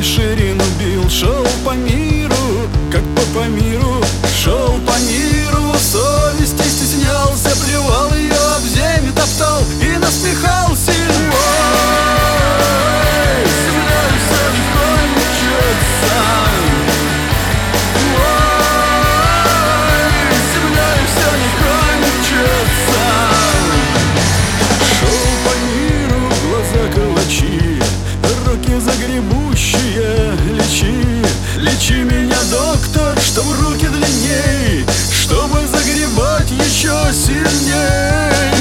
ширину бил. Шел по миру, как по миру, шел по миру. Совести стеснялся, плевал ее, об землю топтал и насмехался. Ой, земля вся не кончится. Ой, земля вся не кончится. Шел по миру, глаза калачи, руки загребущие. Лечи, лечи меня, доктор, чтоб руки длинней, чтобы загребать еще сильней.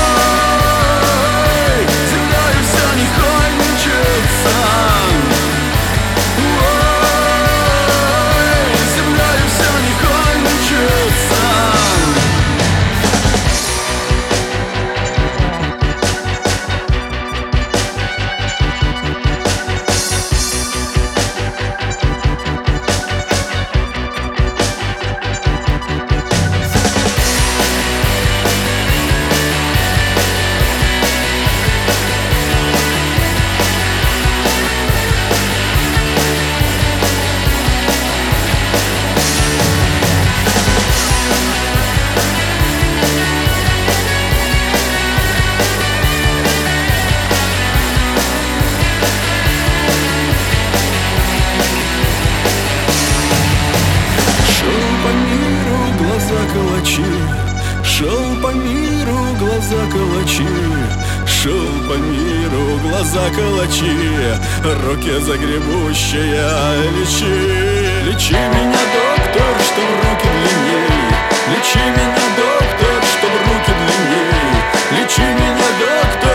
Ой, земля вся не кончится. Ой, земля вся не кончится. Шел по миру, глаза калачи, шел по миру, глаза калачи, руки загребущие. Лечи, лечи меня, доктор, чтоб руки длинней. Лечи меня, доктор, чтоб руки длинней. Лечи меня, доктор.